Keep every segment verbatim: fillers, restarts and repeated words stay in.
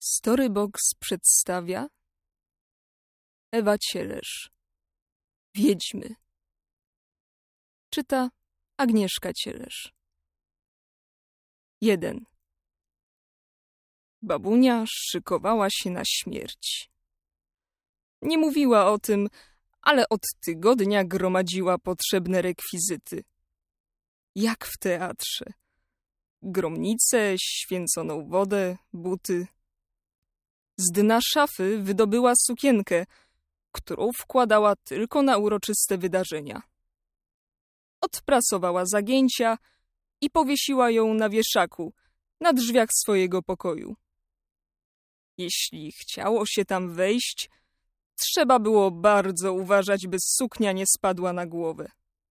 Storybox przedstawia Ewa Cielesz. Wiedźmy. Czyta Agnieszka Cielesz. jeden. Babunia szykowała się na śmierć. Nie mówiła o tym, ale od tygodnia gromadziła potrzebne rekwizyty. Jak w teatrze. Gromnicę, święconą wodę, buty. Z dna szafy wydobyła sukienkę, którą wkładała tylko na uroczyste wydarzenia. Odprasowała zagięcia i powiesiła ją na wieszaku, na drzwiach swojego pokoju. Jeśli chciało się tam wejść, trzeba było bardzo uważać, by suknia nie spadła na głowę.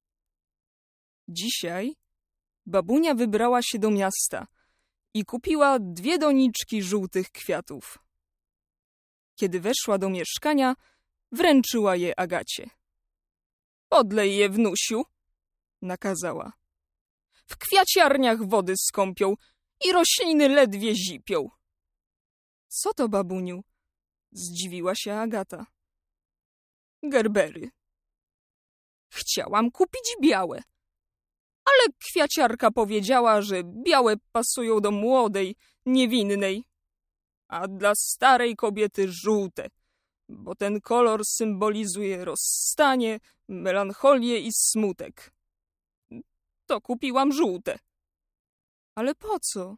Dzisiaj babunia wybrała się do miasta i kupiła dwie doniczki żółtych kwiatów. Kiedy weszła do mieszkania, wręczyła je Agacie. Podlej je, wnusiu, nakazała. W kwiaciarniach wody skąpią i rośliny ledwie zipią. Co to, babuniu? Zdziwiła się Agata. Gerbery. Chciałam kupić białe, ale kwiaciarka powiedziała, że białe pasują do młodej, niewinnej, a dla starej kobiety żółte, bo ten kolor symbolizuje rozstanie, melancholię i smutek. To kupiłam żółte. Ale po co?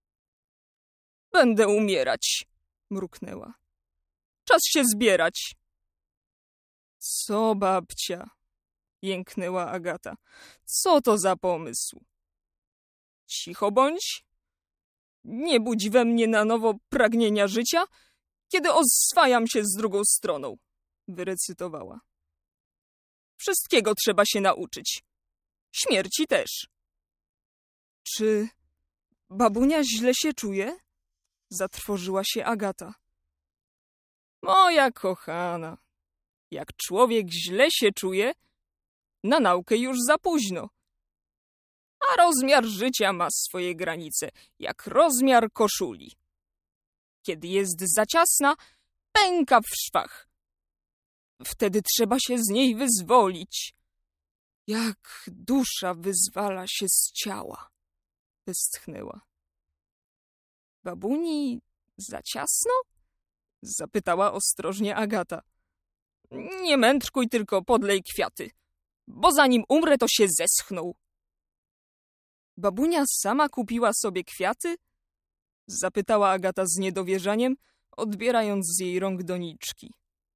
Będę umierać, mruknęła. Czas się zbierać. Co, babcia? Jęknęła Agata. Co to za pomysł? Cicho bądź. Nie budź we mnie na nowo pragnienia życia, kiedy oswajam się z drugą stroną, wyrecytowała. Wszystkiego trzeba się nauczyć. Śmierci też. Czy babunia źle się czuje? Zatrwożyła się Agata. Moja kochana, jak człowiek źle się czuje, na naukę już za późno. A rozmiar życia ma swoje granice, jak rozmiar koszuli. Kiedy jest za ciasna, pęka w szwach. Wtedy trzeba się z niej wyzwolić. Jak dusza wyzwala się z ciała, westchnęła. Babuni za ciasno? Zapytała ostrożnie Agata. Nie mędrkuj, tylko podlej kwiaty, bo zanim umrę, to się zeschną. Babunia sama kupiła sobie kwiaty? Zapytała Agata z niedowierzaniem, odbierając z jej rąk doniczki.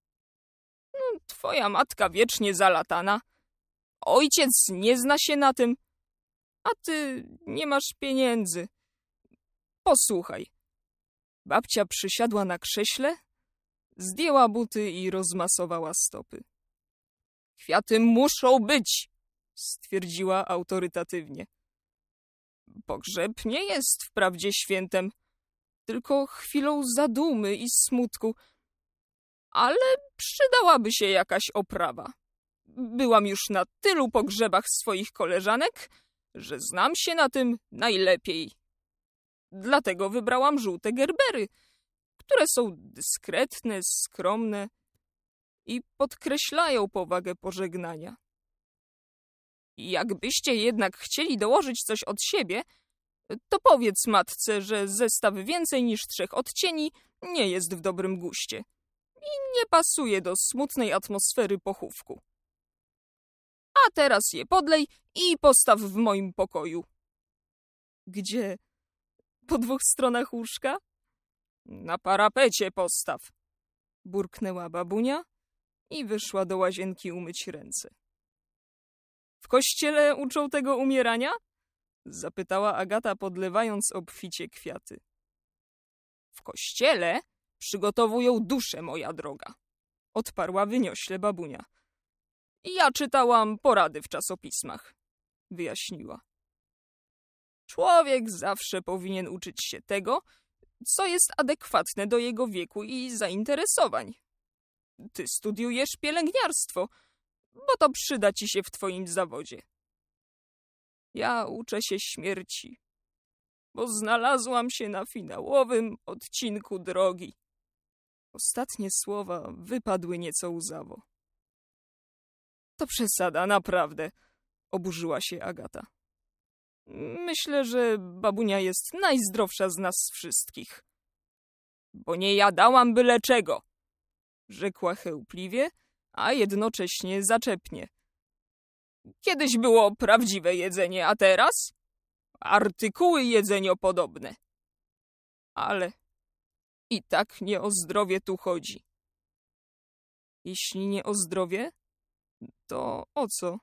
No, twoja matka wiecznie zalatana. Ojciec nie zna się na tym, a ty nie masz pieniędzy. Posłuchaj. Babcia przysiadła na krześle, zdjęła buty i rozmasowała stopy. Kwiaty muszą być, stwierdziła autorytatywnie. Pogrzeb nie jest wprawdzie świętem, tylko chwilą zadumy i smutku, ale przydałaby się jakaś oprawa. Byłam już na tylu pogrzebach swoich koleżanek, że znam się na tym najlepiej. Dlatego wybrałam żółte gerbery, które są dyskretne, skromne i podkreślają powagę pożegnania. Jakbyście jednak chcieli dołożyć coś od siebie, to powiedz matce, że zestaw więcej niż trzech odcieni nie jest w dobrym guście i nie pasuje do smutnej atmosfery pochówku. A teraz je podlej i postaw w moim pokoju. Gdzie? Po dwóch stronach łóżka? Na parapecie postaw, burknęła babunia i wyszła do łazienki umyć ręce. W kościele uczą tego umierania? Zapytała Agata, podlewając obficie kwiaty. W kościele przygotowują duszę, moja droga, odparła wyniośle babunia. Ja czytałam porady w czasopismach, wyjaśniła. Człowiek zawsze powinien uczyć się tego, co jest adekwatne do jego wieku i zainteresowań. Ty studiujesz pielęgniarstwo, bo to przyda ci się w twoim zawodzie. Ja uczę się śmierci, bo znalazłam się na finałowym odcinku drogi. Ostatnie słowa wypadły nieco łzawo. To przesada, naprawdę, oburzyła się Agata. Myślę, że babunia jest najzdrowsza z nas wszystkich. Bo nie jadałam byle czego, rzekła chełpliwie, a jednocześnie zaczepnie. Kiedyś było prawdziwe jedzenie, a teraz artykuły jedzeniopodobne. Ale i tak nie o zdrowie tu chodzi. Jeśli nie o zdrowie, to o co?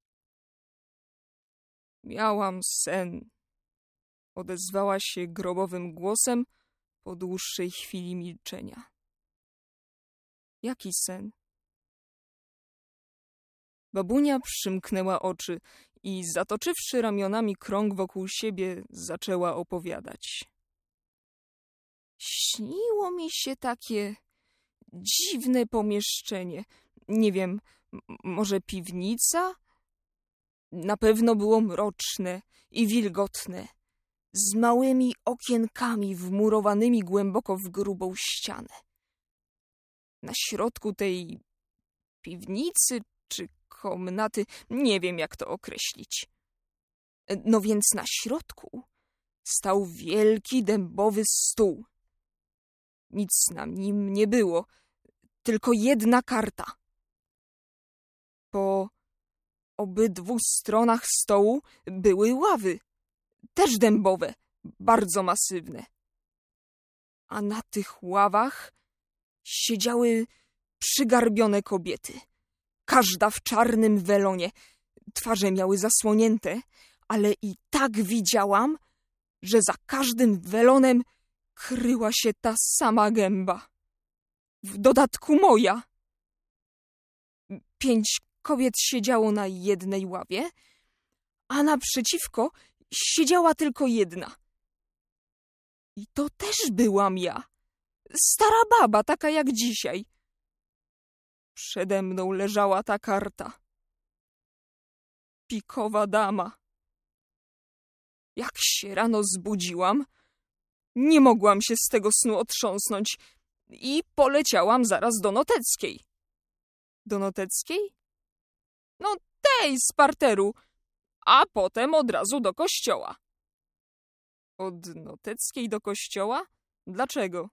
Miałam sen, odezwała się grobowym głosem po dłuższej chwili milczenia. Jaki sen? Babunia przymknęła oczy i zatoczywszy ramionami krąg wokół siebie, zaczęła opowiadać. Śniło mi się takie dziwne pomieszczenie. Nie wiem, m- może piwnica? Na pewno było mroczne i wilgotne, z małymi okienkami wmurowanymi głęboko w grubą ścianę. Na środku tej piwnicy czy komnaty, nie wiem jak to określić. No więc na środku stał wielki dębowy stół. Nic na nim nie było, tylko jedna karta. Po obydwu stronach stołu były ławy, też dębowe, bardzo masywne. A na tych ławach siedziały przygarbione kobiety, każda w czarnym welonie. Twarze miały zasłonięte, ale i tak widziałam, że za każdym welonem kryła się ta sama gęba. W dodatku moja. Pięć kobiet siedziało na jednej ławie, a naprzeciwko siedziała tylko jedna. I to też byłam ja. Stara baba, taka jak dzisiaj. Przede mną leżała ta karta. Pikowa dama. Jak się rano zbudziłam, nie mogłam się z tego snu otrząsnąć i poleciałam zaraz do Noteckiej. Do Noteckiej? No tej z parteru, a potem od razu do kościoła. Od Noteckiej do kościoła? Dlaczego?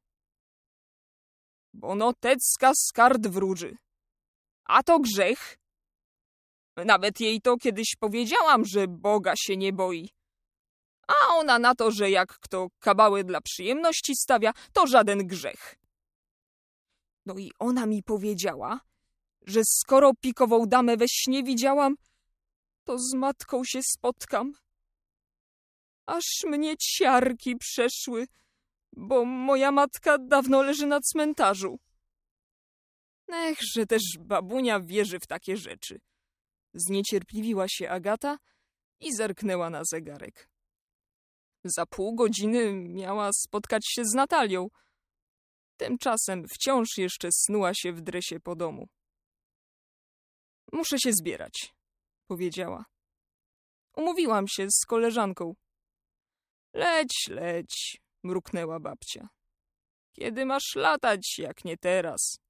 Bo Notecka z kart wróży. A to grzech. Nawet jej to kiedyś powiedziałam, że Boga się nie boi. A ona na to, że jak kto kabały dla przyjemności stawia, to żaden grzech. No i ona mi powiedziała, że skoro pikową damę we śnie widziałam, to z matką się spotkam. Aż mnie ciarki przeszły, bo moja matka dawno leży na cmentarzu. Ech, że też babunia wierzy w takie rzeczy. Zniecierpliwiła się Agata i zerknęła na zegarek. Za pół godziny miała spotkać się z Natalią. Tymczasem wciąż jeszcze snuła się w dresie po domu. Muszę się zbierać, powiedziała. Umówiłam się z koleżanką. Leć, leć, mruknęła babcia. Kiedy masz latać, jak nie teraz?